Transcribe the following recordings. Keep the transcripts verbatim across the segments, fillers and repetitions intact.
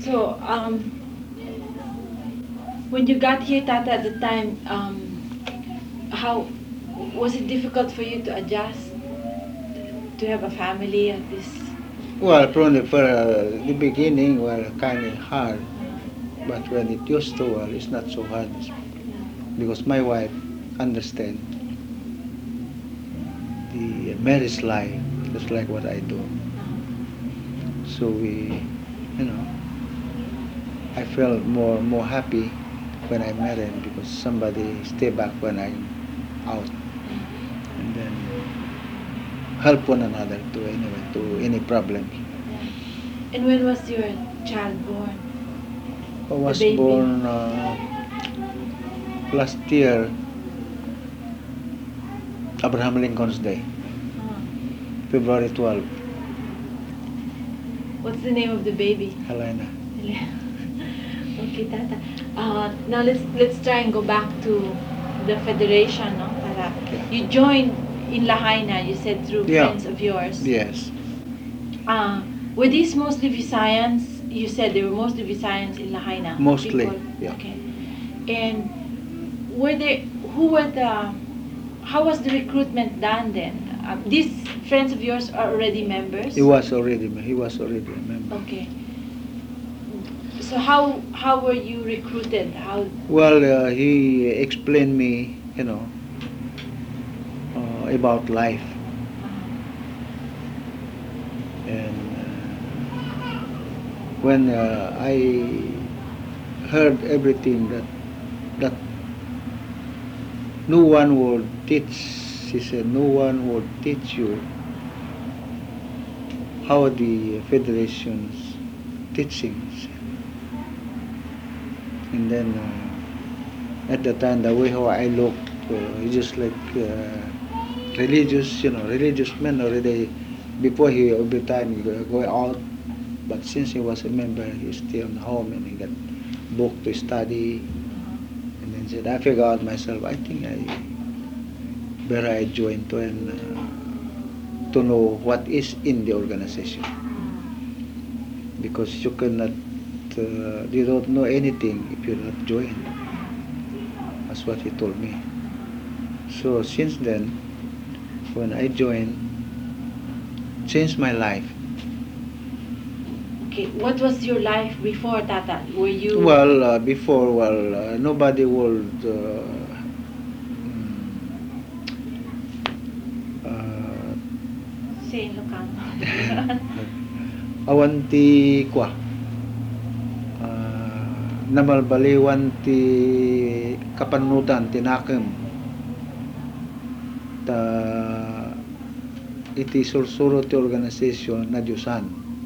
So, um, when you got here, Tata, at the time, um, how was it difficult for you to adjust to have a family at this? Well, from the, for, uh, the beginning, well, kind of hard. But when it used to, well, it's not so hard because my wife understand the marriage life just like what I do. So we, you know, I felt more more happy when I married because somebody stay back when I'm out, and then help one another to anyway to any problems. And when was your child born? I The was baby? born uh, last year, Abraham Lincoln's Day, Ah. February twelfth, What's the name of the baby? Helena. Okay, Tata. Uh, now let's let's try and go back to the federation, no, Tata. Yeah. You joined in Lahaina. You said through Yeah. friends of yours. Yes. Uh, were these mostly Visayans? You said they were mostly Visayans in Lahaina. Mostly, people? yeah. Okay. And were there? Who were the? How was the recruitment done then? Uh, these friends of yours are already members. He was already he was already a member. Okay. So how how were you recruited? How? Well, uh, he explained me, you know, uh, about life, and uh, when uh, I heard everything that that no one will teach, he said, no one will teach you how the federation's teachings, and then uh, at the time the way how I looked, uh, it's just like. Uh, religious, you know, religious man already. Before he every time he go, go out, but since he was a member, he stay on home and he got book to study. And then said, I figured out myself. I think I better I join to and uh, to know what is in the organization because you cannot, uh, you don't know anything if you not join. That's what he told me. So since then, when I joined, changed my life. Okay, what was your life before, Tata? Were you? Well, uh, before, well, uh, nobody would uh, uh, Say in Ilocano. awanti kwa uh, namalbaliwan ti kapanutan tinakem ta iti sursuro ti organisasyon na Diyosan.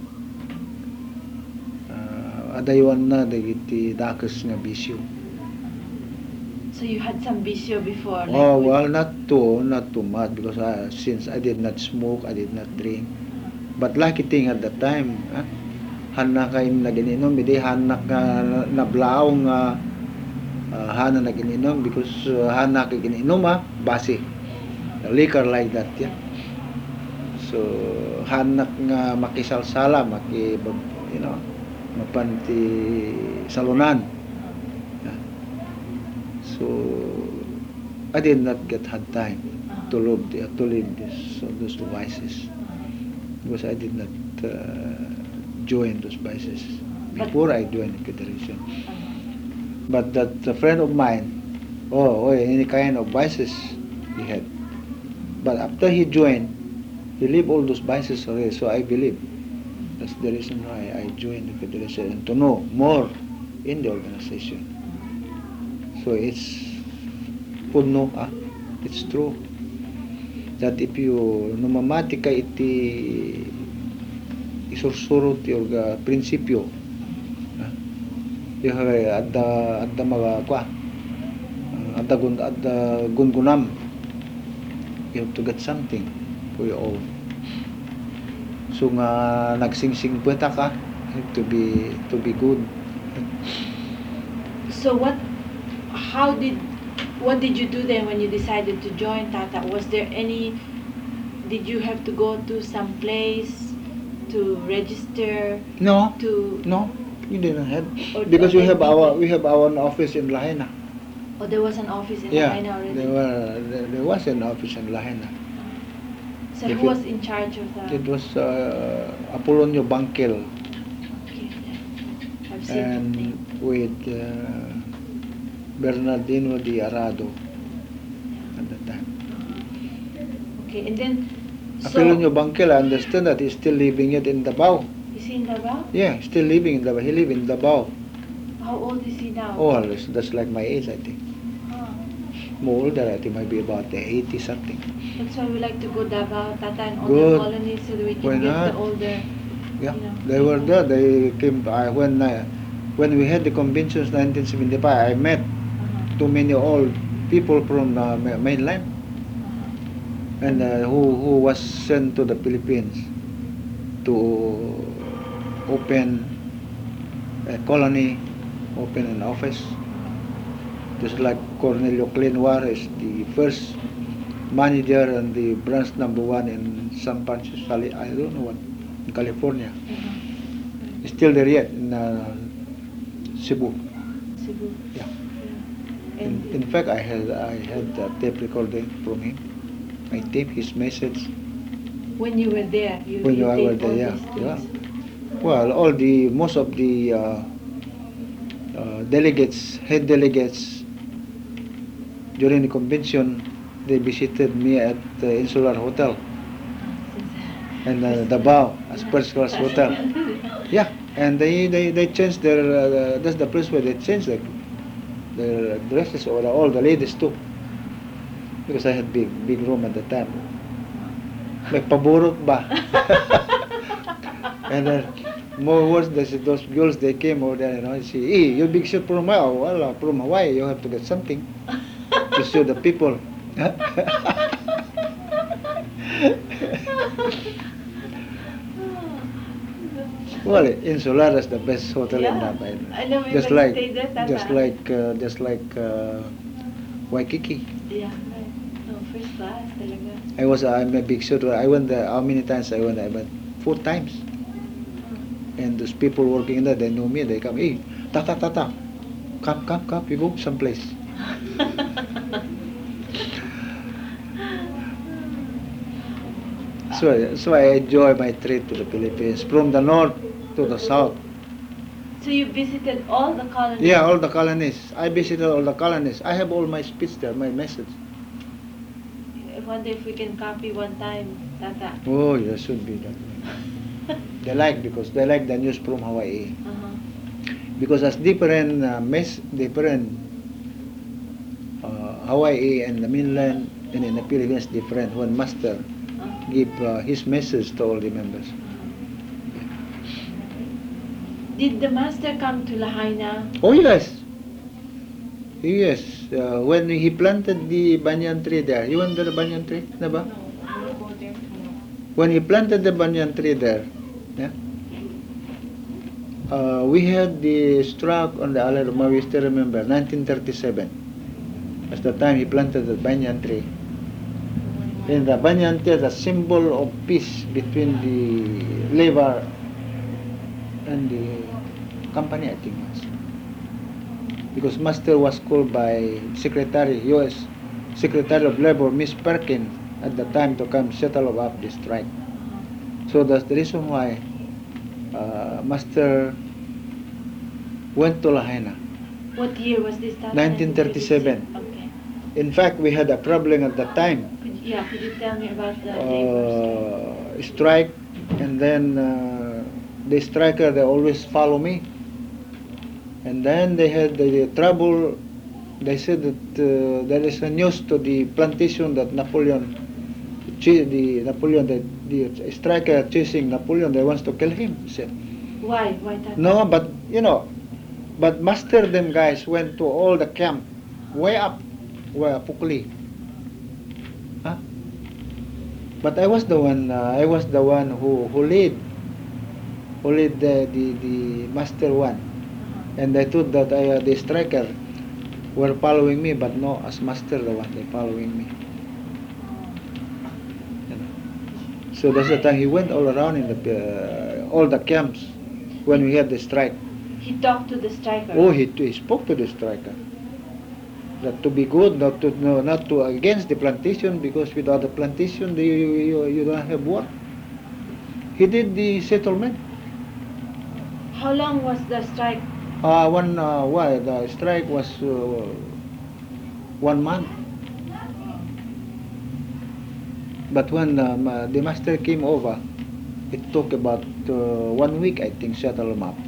Uh, adaywan na dagiti dakes nga bisyo. So you had some bisyo before? Like Oh, with- well, not too, not too much because uh, since I did not smoke, I did not drink. But lucky thing at that time, ah, hana kayo nagininom, hindi hana ka nablaw nga uh, hana nagininom because uh, hana ka gininom ah, base. Liquor like that, yeah. So, hanak nga makisalsala, maki, you know, mapanti salunan. Yeah. So, I did not get had time to live, to live this, uh, those vices because I did not uh, join those vices before I joined the federation. But that a friend of mine, oh, oh, any kind of vices he had. But after he joined, he leave all those vices already. So I believe that's the reason why I joined the federation and to know more in the organization. So it's puno, ah, it's true that if you numamati ka iti isursuro ti orga prinsipyo, ah, you have at the at the mga kwa at the gun at the gungunam, you have to get something for your own. So nga nagsingsing puweta ka, have to be to be good. So what? How did? What did you do then when you decided to join, Tata? Was there any? Did you have to go to some place to register? No, To no. We didn't have Or because or we they have our didn't? we have our own office in Lahaina. Oh, there was an office in Yeah, Lahaina already? there were there, there was an office in Lahaina. So If who it- was in charge of the... It was uh, Apolonio Bangkel Okay, yeah. I've seen that and name. with uh, Bernardino Di Arado at the time. Okay, and then... So, Apolonio Bangkel, I understand that he's still living it in Davao. is he in Davao? Yeah, still living in Davao. He live in Davao. How old is he now? Oh, that's, that's like my age, I think. Ah, More older, I think, might be about eighty something. that's why we like to go Davao, Tata, and all Good. the colonies so that we can Why get not? the older... Yeah, You know, they were people. there. They came I, when I, when we had the conventions nineteen seventy-five. I met Uh-huh. too many old people from the ma- mainland, Uh-huh. and uh, who who was sent to the Philippines to open a colony, open an office. Just like Cornelio Clenwar is the first manager and the branch number one in San Francisco. I don't know what, in California. Uh-huh. He's still there yet in uh, Cebu. Cebu. Yeah. Yeah. In, And in fact, I had I had a tape recording from him. I taped his message. when you were there, you, When you I were taped there, all yeah, these yeah. things. Well, all the most of the uh, uh, delegates, head delegates during the convention, they visited me at the Insular Hotel and uh, Davao as first class hotel. Yeah, and they they, they changed their. Uh, that's the place where they changed their, their dresses, or all the ladies too, because I had big big room at the time. May paburot ba? And then more worse, those, those girls they came over there, you know, and say, "Hey, you big shot from Hawaii, well, uh, from Hawaii, you have to get something to show the people." Well, Insular is the best hotel in Yeah. Davao. I know we Just went like, stayed there, Tata. just like, uh, just like uh, Waikiki. Yeah, right. No, first class talaga. I was, uh, I'm a big shooter. I went there. How many times I went there? I went four times. And those people working there, they know me. They come, hey, tata, tata, come, come, come. You go someplace. So, so I enjoy my trip to the Philippines from the north to the south. So you visited all the colonies? Yeah, all the colonies. I visited all the colonies. I have all my speech there, my message. I wonder if we can copy one time, Tata. Oh, there should be that. They like because they like the news from Hawaii. Uh-huh. Because as different uh, mess, different uh, Hawaii and the mainland and in the Philippines different. When master Uh-huh. give uh, his message to all the members. Did the master come to Lahaina? Oh yes, yes. Uh, when he planted the banyan tree there, you went to the banyan tree, diba? When he planted the banyan tree there, yeah. Uh, we had the struck on the Alarma, we still remember, nineteen thirty-seven. That's the time he planted the banyan tree. And the banyan tree is a symbol of peace between the labor and the company, I think. Because Master was called by Secretary, U S Secretary of Labor, Miss Perkin, at the time to come settle up the strike. So that's the reason why uh, Master went to Lahaina. What year was this, Tata? nineteen thirty-seven. Okay. In fact, we had a problem at that time. Could, yeah, could you tell me about the labor Uh, strike, and then uh, the striker, they always follow me. And then they had the, the trouble. They said that uh, there is a news to the plantation that Napoleon, ch- the Napoleon, the, the striker chasing Napoleon, they wants to kill him. He said, Why? Why, Tata? no, but you know, but master them guys went to all the camp, way up, where Pukli. Huh? But I was the one. Uh, I was the one who who lead, who lead the the, the master one. And I thought that I, uh, the striker were following me, but no, as master the one they following me. You know. So that's the time he went all around in the uh, all the camps when we had the strike. He talked to the striker. Oh, he, he spoke to the striker that to be good, not to no, not to against the plantation, because without the plantation, the, you, you you don't have work. He did the settlement. How long was the strike? Uh, one uh, why the strike was uh, one month. But when um, uh, the master came over, it took about uh, one week, I think, settle them up.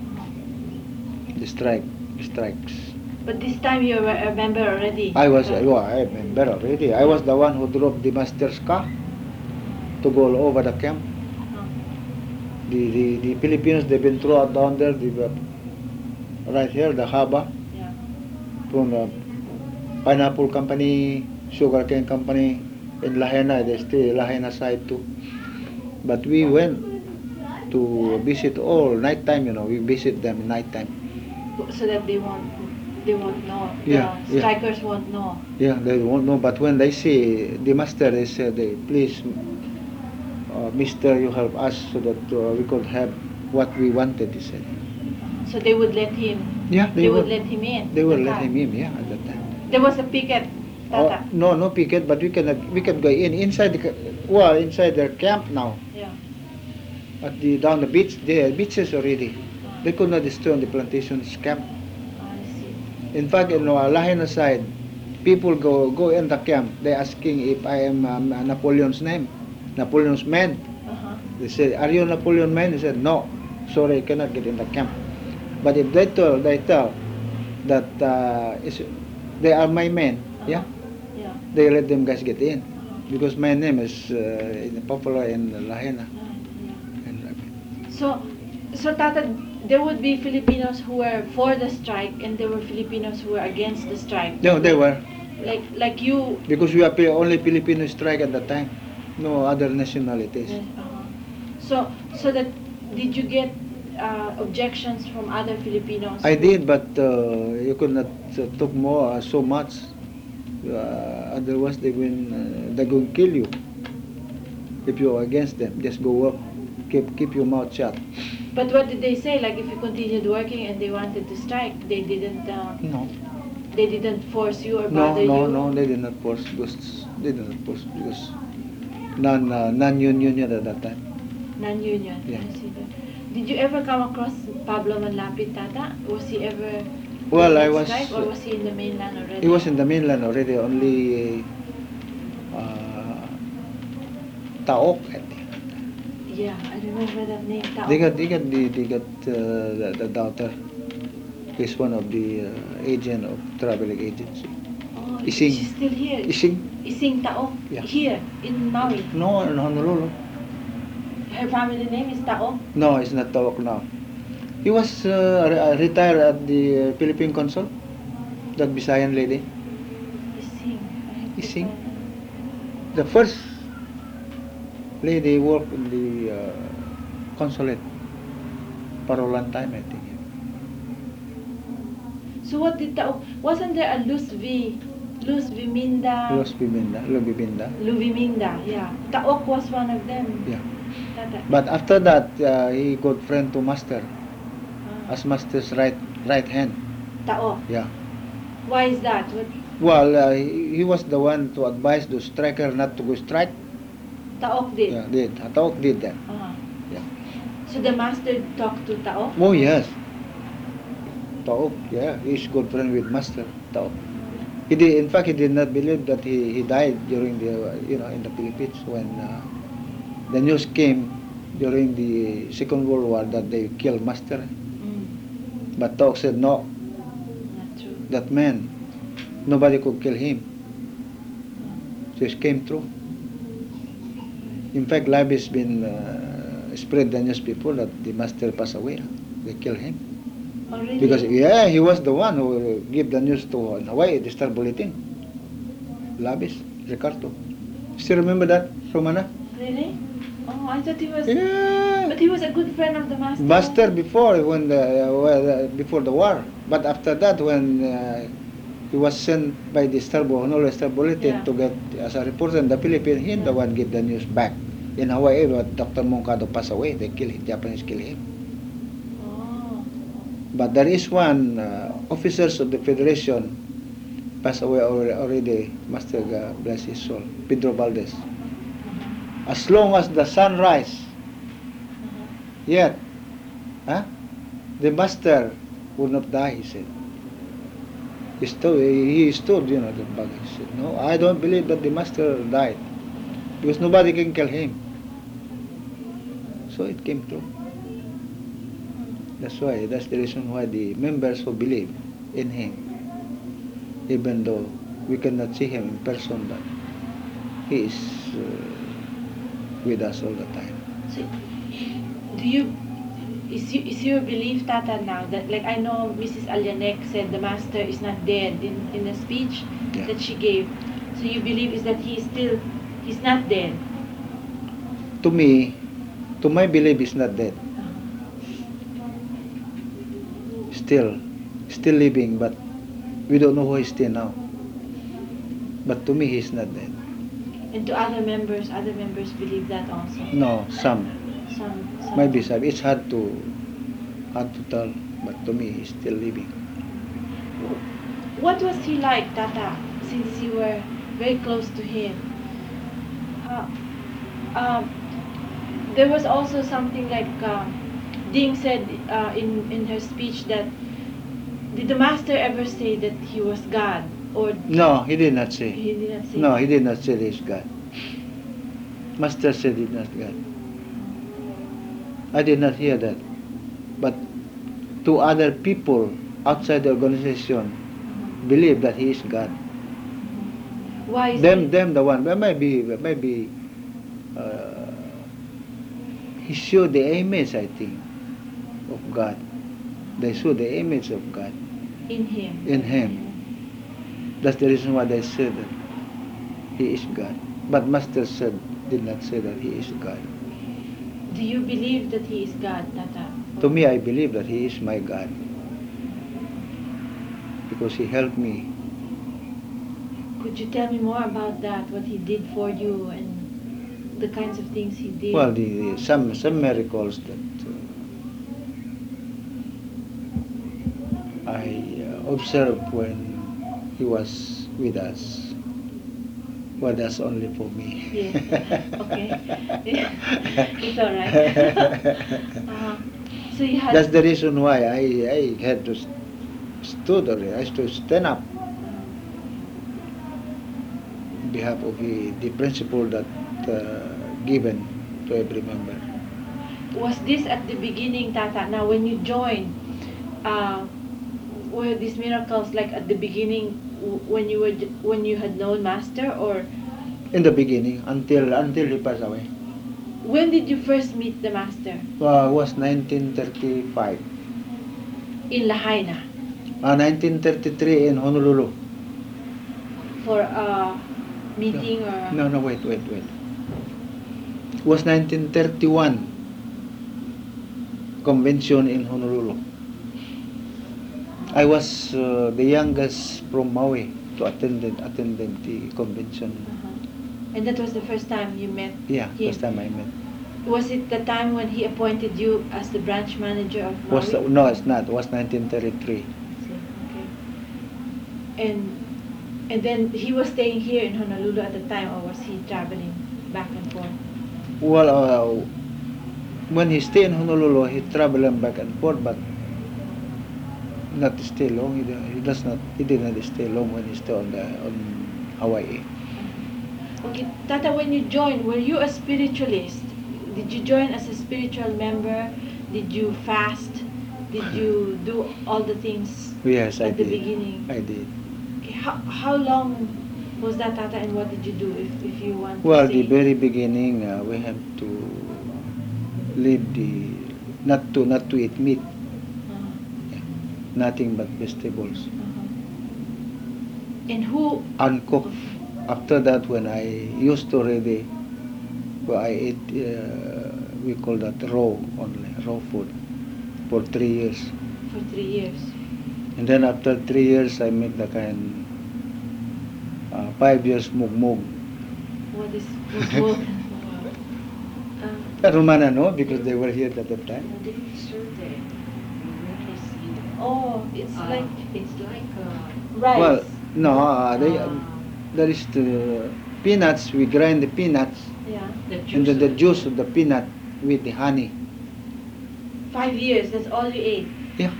The strike, the strikes. But this time you were a member already. I was, Because- oh, I remember already. I was the one who drove the master's car to go all over the camp. Uh-huh. The, the, the Filipinos, they've been thrown down there, the, uh, right here, the haba, Yeah. from the pineapple company, sugarcane company, in Lahaina, they stay Lahaina side too. But we went to visit all night time, you know, we visit them night time. So that they won't, they won't know. Yeah, The yeah. strikers won't know. Yeah, they won't know, but when they see the master, they said, they, please, uh, mister, you help us so that uh, we could have what we wanted, he said. So they would let him. Yeah, They, would, let him in. They the would let car. him in, yeah, at that time. There was a picket. Oh, Tata. no, no picket, but we cannot, we can go in, inside the, ca- well, inside their camp now, Yeah. at the, down the beach, the beaches already. They could not destroy the plantation's camp. I see. In fact, in uh, Lahaina side, people go go in the camp. They asking if I am um, Napoleon's name, Napoleon's man. Uh-huh. They said, "Are you Napoleon man?" He said, "No, sorry, I cannot get in the camp." But if they tell, they tell that uh, is, they are my men, yeah, Yeah. they let them guys get in because my name is uh, popular in Lahaina. Yeah. And, uh, So, so Tata, there would be Filipinos who were for the strike, and there were Filipinos who were against the strike. no, they were Like, like you. because we are Pil- only Filipino strike at that time, no other nationalities. Yes, uh-huh. So, so that did you get uh, objections from other Filipinos? I did, but uh, you could not uh, talk more uh, so much. Uh, otherwise, they will uh, they going kill you if you're against them. Just go work, keep keep your mouth shut. But what did they say? Like, if you continued working and they wanted to strike, they didn't. Uh, No, they didn't force you or no, bother no, you. no. They did not force because they did not force because non uh, non-union at that time. Non-union. Yeah. I see that. Did you ever come across Pablo Manlapit, Tata? Was he ever? Well, in I that was- strike, or was he in the mainland already? He was in the mainland already. Only uh, Taok, I think. Yeah, I remember that name. Tao. They got, they got, the, they got uh, the, the daughter. He's one of the uh, agent of traveling agency. Oh, Ising. she's still here. Ising? Ising Tao. Yeah. Here in Maui. No, in Honolulu. Her family name is Tao. No, it's not Taok now. He was uh, re- retired at the uh, Philippine Consul. That Visayan lady. Ising. I have to Ising? find The first lady worked in the uh, consulate for a long time, I think. it. So what did Tao? Wasn't there a Luz V? Luz Viminda. Los Biminda, Lo Biminda. Luviminda, yeah. Taok was one of them. Yeah. Tata. But after that, uh, he got friend to Master Ah. as Master's right right hand. Tao. Yeah. Why is that? What? Well, uh, he, he was the one to advise the striker not to go strike. Taok did. Yeah, did. Taok did that. Ah. Yeah. So the master talked to Taok? Oh yes. Taok, yeah, he's good friend with Master Taok. He did, in fact, he did not believe that he, he died during the, uh, you know, in the Philippines when uh, the news came during the Second World War that they killed Master. Mm, But Taok said no, not true. that man, nobody could kill him. So it came true. In fact, live has been uh, spread the news people that the Master passed away. They killed him. Oh, really? Because, yeah, he was the one who gave the news to Hawaii, the Star Bulletin. Labis, Ricardo. Still remember that, Romana? Really? Oh, I thought he was... Yeah. But he was a good friend of the master. Master before, when the, well, uh, before the war. But after that, when uh, he was sent by the Star, Honolulu Star Bulletin Yeah. to get as a reporter in the Philippines, he the one gave the news back. In Hawaii, but Doctor Moncado passed away. They killed him, Japanese killed him. Oh. But there is one uh, officers of the Federation passed away alre- already, Master uh, bless his soul, Pedro Valdez. As long as the sun rise, yet, huh, the master would not die, he said. He stood, he stood, you know, the bug. He said, no, I don't believe that the master died because nobody can kill him. So it came true. That's why, that's the reason why the members who believe in him, even though we cannot see him in person, but he is uh, with us all the time. So, do you is you, is your belief, Tata, now that, like, I know Missus Alyanek said the master is not dead in in the speech Yeah. that she gave. So you believe is that he is still he's not dead. To me, to my belief, is not dead. Still, still living, but we don't know who is still now. But to me, he's not dead. And to other members, other members believe that also. No, some. Some, some Maybe some. It's hard to hard to tell, but to me, he's still living. What was he like, Tata, since you were very close to him? Uh, um, there was also something like uh, Ding said uh, in, in her speech that, did the master ever say that he was God? Or No, he did not say. he did not say No, that? he did not say he's God. Master said he's not God. I did not hear that. But to other people outside the organization believe that he is God. Why is Them, he? them, the one. But maybe, maybe uh, he showed the image, I think, of God. They saw the image of God In him. in him. That's the reason why they said that he is God. But Master said, did not say that he is God. Do you believe that he is God, Tata? To me, I believe that he is my God. Because he helped me. Could you tell me more about that? What he did for you and the kinds of things he did? Well, the, the some some miracles that uh, I uh, observed when he was with us. Well, that's only for me. Yes. Okay. It's all right. uh, so you had. That's the reason why I, I had to st- stood or I had to stand up on behalf of the, the principle that uh, given to every member. Was this at the beginning, Tata? Now, when you joined, uh, were these miracles like at the beginning w- when you were j- when you had known Master, or In the beginning, until until he passed away. when did you first meet the Master? Well, it was nineteen thirty-five. In Lahaina Uh, nineteen thirty-three in Honolulu. for a meeting or? No, no, wait, wait, wait. It was nineteen thirty-one convention in Honolulu. I was uh, the youngest from Maui to attend attended the convention. Uh-huh. And that was the first time you met Yeah, him. first time I met. Was it the time when he appointed you as the branch manager of Maui? Was no, it's not. It was nineteen thirty-three. Okay. And and then he was staying here in Honolulu at the time, or was he traveling back and forth? Well, uh, when he stayed in Honolulu, he traveled back and forth, but not stay long. He, he does not. He did not stay long when he stayed on the on Hawaii. Okay, Tata, when you joined, were you a spiritualist? Did you join as a spiritual member? Did you fast? Did you do all the things Yes, I at the did. beginning? I did. Okay, how, how long was that, Tata, and what did you do, if, if you want Well, to the say? very beginning, uh, we have to leave the not to not to eat meat, Uh-huh. nothing but vegetables. Uh-huh. And who? Uncooked. After that, when I used to already, well, I ate, uh, we call that raw only, raw food, for three years. For three years. And then after three years, I made the kind, uh, five years mugmug. What is mugmug? uh, Romana, no, because they were here at that time. What did it serve there? Oh, it's Uh, like it's like uh, rice. Well, no, uh, they, uh, there is the peanuts. We grind the peanuts Yeah. the juice. and then the of it. juice of the peanut with the honey. Five years. That's all you ate. Yeah,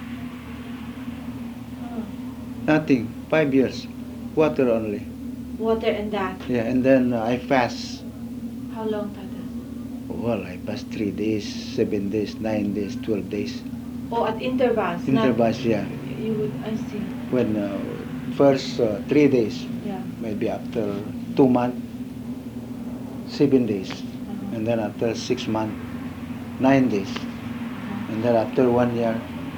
Huh. nothing. Five years, water only. Water and that. Yeah, and then uh, I fast. How long, Tata? Well, I fast three days, seven days, nine days, twelve days. Oh, at intervals. not- Intervals, yeah. You would. I see. When uh, first uh, three days, Yeah. maybe after two months, seven days, Uh-huh. and then after six months, nine days, Uh-huh. and then after one year,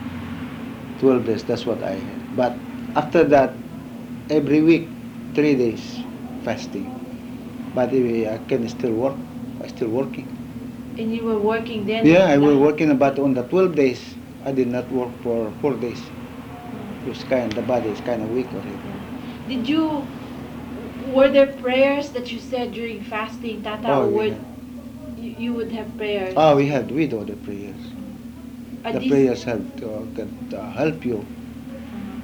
twelve days. That's what I had. But after that, every week, three days fasting. But if I can still work. I still working. And you were working then. Yeah, I in was La- working, but on the twelve days, I did not work for four days. Uh, It's kind, the body is kind of weak already. yeah. Did you? Were there prayers that you said during fasting, Tata, Oh, or we were had. you, you would have prayers? Oh, we had we do the prayers. Are The these- prayers help uh, can uh, help you. Uh-huh.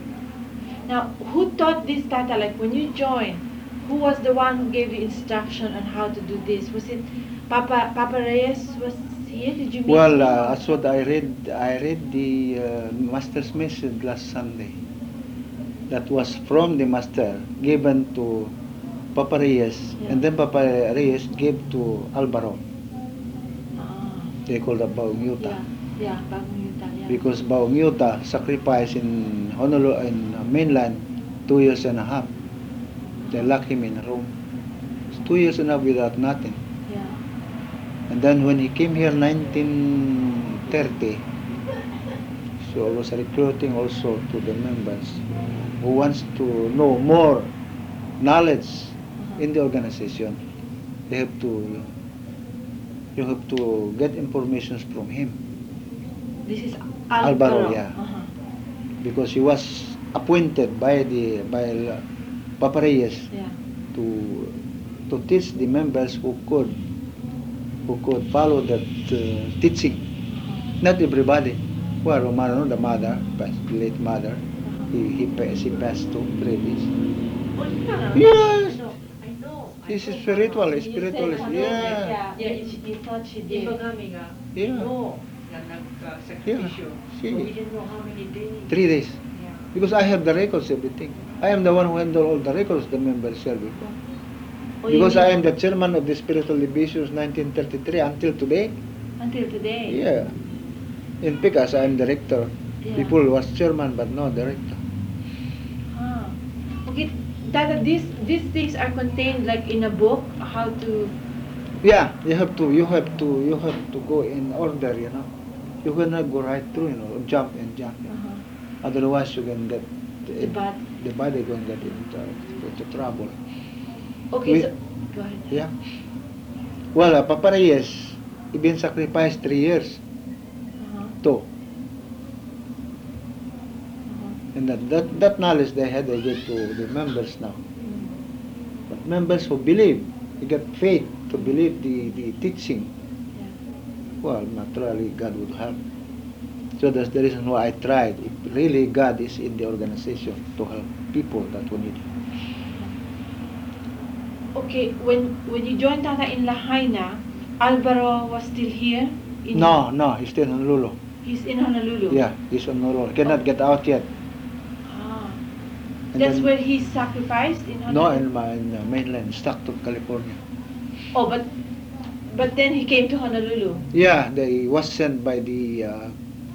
Now, who taught this, Tata? Like when you joined, who was the one who gave you instruction on how to do this? Was it Papa Papa Reyes was here? Did you meet Well, him? uh, that's what I read. I read the uh, master's message last Sunday. That was from the master given to Papa Reyes, Yeah. and then Papa Reyes gave to Alvaro. Ah, They called it Baong Yuta. yeah, yeah, Bagong Yuta, yeah. Because Baong Yuta sacrificed in Honolulu in uh, mainland two years and a half. They locked him in a room. It's two years and a half without nothing. Yeah. And then when he came here nineteen thirty, so I was recruiting also to the members who wants to know more knowledge Uh-huh. in the organization. They have to you have to get information from him This is Alvaro, Alvaro. yeah. Uh-huh. because he was appointed by the by Papa Reyes Yeah. to to teach the members who could who could follow that uh, teaching. Uh-huh. Not everybody. Well, Romano, the mother, passed, the late mother, Uh-huh. he he passed, he passed to previous. Oh, yeah. Yes. I know. I know. I This is know, spiritual, Mama. it's spiritualist. You said, Yeah. yeah, Yeah, you, it's- you thought she did. Iba kami nga, Yeah. no, na nagka-sakripisyo. Yeah. So we didn't know how many days. Three days. Yeah. Because I have the records, everything. I am the one who handle all the records the members share before. Oh, you Because I mean am the chairman of the spiritual divisions nineteen thirty-three until today. until today. Yeah. In Picas, I am director. Yeah. People was chairman but no director. Huh. Okay, Tata, these these things are contained like in a book. How to? Yeah, you have to, you have to, you have to go in order, you know. You cannot go right through, you know, jump and jump. You know. Uh-huh. Otherwise, you can get The bad. the body going to get into, into trouble. Okay, We- so go ahead. Yeah. Well, uh, Papa Reyes, he been sacrificed three years. Uh-huh. Two. Uh-huh. And that, that, that knowledge they had, they give to the members now. Mm. But members who believe, they get faith to believe the, the teaching. Yeah. Well, naturally, God would help. So that's the reason why I tried. If really God is in the organization to help people that who need help. Okay, when when you joined Tata in Lahaina, Alvaro was still here. In, No, no, he's still in Honolulu. He's in Honolulu. Yeah, he's in Honolulu. Cannot get out yet. Ah. And That's then- where he sacrificed in No, Honolulu. in, my, in the mainland, Stockton, California. Oh, but but then he came to Honolulu. Yeah, they was sent by the. Uh,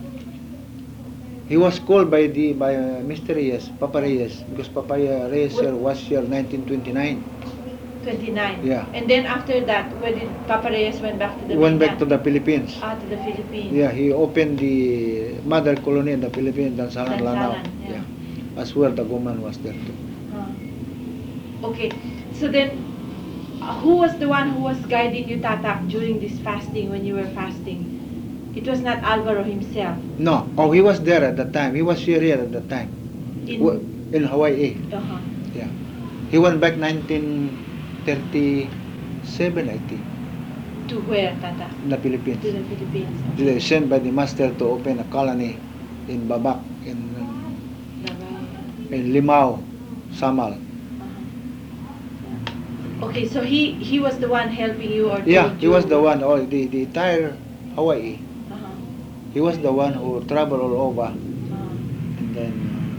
he was called by the by uh, Mister Reyes, Papa Reyes, because Papa Reyes What- here was here nineteen twenty-nine. twenty-nine. Yeah. And then after that, where did Papa Reyes went back to the He went back to mainland? the Philippines. Ah, to the Philippines. Yeah, he opened the mother colony in the Philippines, Dansalan, Lanao. Dansalan, yeah. Yeah, that's where the woman was there too. Ah. Okay, so then, uh, who was the one who was guiding you, Tata, during this fasting when you were fasting? It was not Alvaro himself. No, oh, he was there at the time. He was here, here at the time. In, Wa- in Hawaii. uh-huh. Yeah, he went back nineteen thirty-seven, I think, To where, Tata? in the Philippines. To the Philippines. They were sent by the master to open a colony in Babak, in Davao. in Limao, Samal. Uh-huh. Okay, so he he was the one helping you, or Yeah, told he was you? the one. Oh, the the entire Hawaii. Uh-huh. He was the one who traveled all over Uh-huh. and then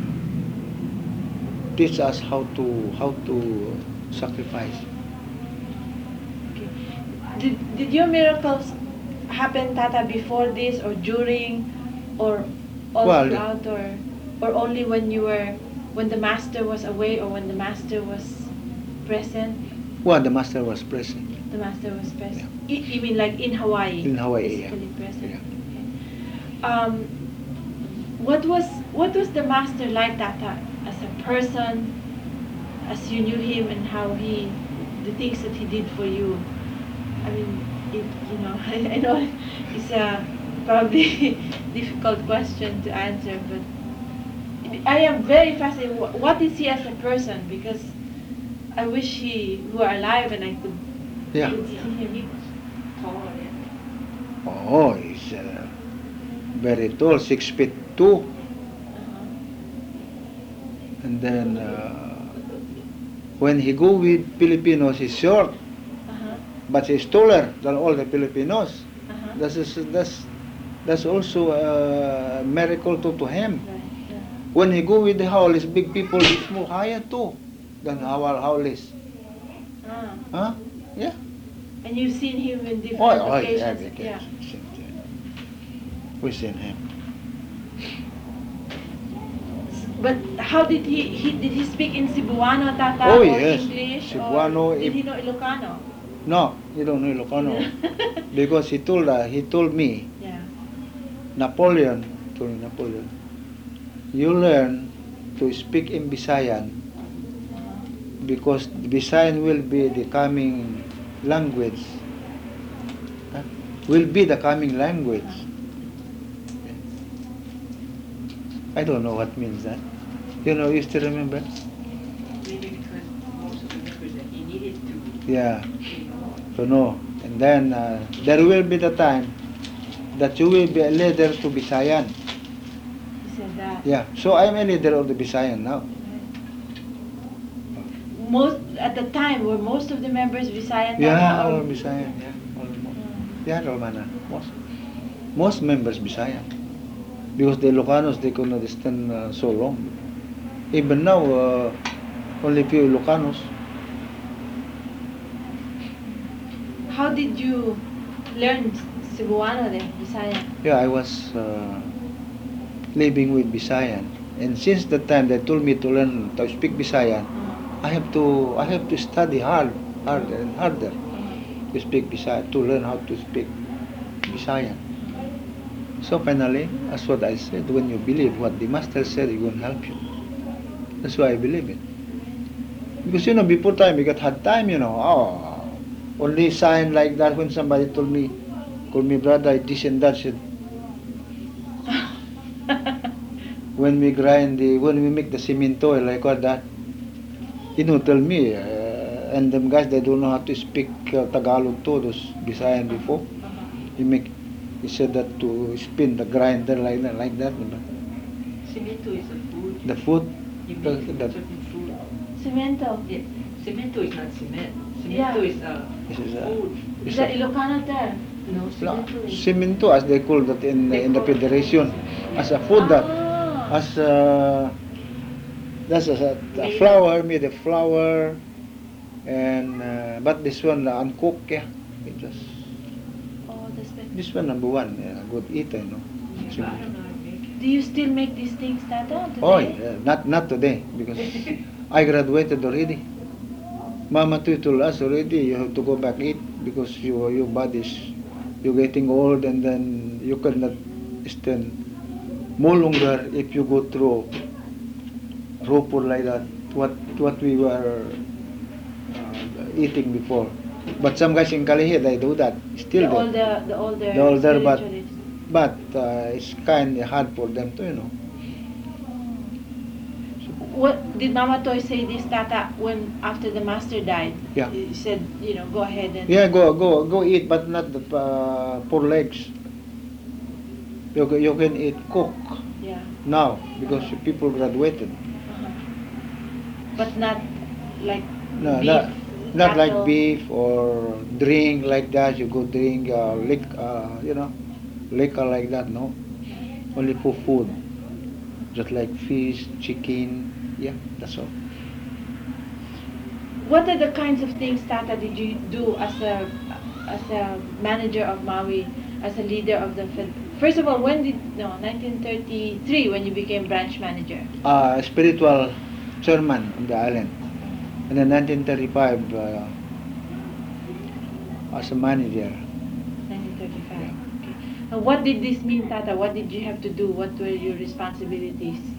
teach us how to how to sacrifice. Okay. Did did your miracles happen, Tata, before this or during, or all Well, throughout, or or only when you were when the master was away, or when the master was present? well, the master was present The master was present. Y- You mean like in Hawaii? in Hawaii. Yeah. Physically present. Yeah. Okay. Um, what was what was the master like, Tata, as a person, as you knew him, and how he, the things that he did for you? I mean, it, you know, I, I know it's a probably difficult question to answer, but I am very fascinated. Wh- What is he as a person? Because I wish he were alive and I could, Yeah. could see He him. was tall and Oh, he's uh, very tall, six feet two, Uh-huh. and then uh, when he go with Filipinos, he's short, Uh-huh. but he's taller than all the Filipinos. Uh-huh. That's is, that's that's also a miracle to, to him. Right. Yeah. When he go with the Howlis, big people, he's more higher too than our Howlis. Ah. Huh? Yeah. And you've seen him in different Oh, oh, occasions. every Yeah. occasion. We've seen him. But how did he, he did he speak in Cebuano, Tata, Oh, or yes. English, Cebuano, or did if- he know Ilocano? No, you don't know Ilocano. Because he told uh, he told me, Yeah. Napoleon, told me Napoleon, you learn to speak in Visayan because Visayan will be the coming language. Huh? Will be the coming language. I don't know what means that. You know, you still remember? maybe because most of the members that he needed to, Yeah, you know, to know. And then uh, there will be the time that you will be a leader to Visayan. He said that. Yeah, so I'm a leader of the Visayan now. Most at the time were most of the members Visayan, Tata, Yeah, or all Visayan. Yeah, almost. Mm. Yeah, Romana. Most, most members Visayan. Because the Ilocanos, they could not stand uh, so long. Even now, uh, only few Ilocanos. How did you learn Cebuano then, Visayan? Yeah, I was uh, living with Visayan. And since that time, they told me to learn to speak Visayan. I have to, I have to study hard, harder and harder to speak Visayan, to learn how to speak Visayan. So finally, that's what I said. When you believe what the master said, he will help you. That's why I believe it. Because you know, before time, we got hard time. You know, oh, only sign like that when somebody told me, called me brother, this and that. Said when we grind the, when we make the cemento, like what that. You know, tell me, uh, and them guys they don't know how to speak uh, Tagalog too. Those Visayan before. He make, he said that to spin the grinder like that, like that. You know. cemento is a food. The food, You the, make the, certain food. Cemento. Yeah, cemento is not cement. Yeah. Cemento is a this is a, food. it's The a Ilocano term. No, no, cemento is cemento as they call that in They in the call it federation, cemento. as a food that, Ah. as a, that's a, a Made flour, made of flour, and uh, but this one uh, uncooked, yeah. It just, Oh, that's better. this one number one, yeah, good eater, you know. Yeah, I don't know how to make it. Do you still make these things, Tata, today? Oh, yeah, not not today because I graduated already. Mama too told us already you have to go back eat because your your body's you're getting old and then you cannot stand more longer if you go through raw food like that. What what we were uh, eating before. But some guys in Kalihi they do that still. The do. older, the older, The older, but- spiritualists. But uh, it's kind of hard for them to you know. What did Mama Toy say this, Tata, when after the master died? Yeah. He said, you know, go ahead and Yeah, go go go eat, but not the uh, four legs. You ca- you can eat cook. yeah. now because people graduated. Uh-huh. But not like No, beef, not not like cattle. beef or drink like that. You go drink uh, lick, uh, you know, liquor like that. No, only for food, just like fish, chicken. Yeah, that's all. What are the kinds of things, Tata, did you do as a as a manager of Maui, as a leader of the Fed? First of all, when did no nineteen thirty-three when you became branch manager? Uh, spiritual chairman of the island. And in nineteen thirty-five, uh, as a manager. nineteen thirty-five. Yeah. Okay. And what did this mean, Tata? What did you have to do? What were your responsibilities?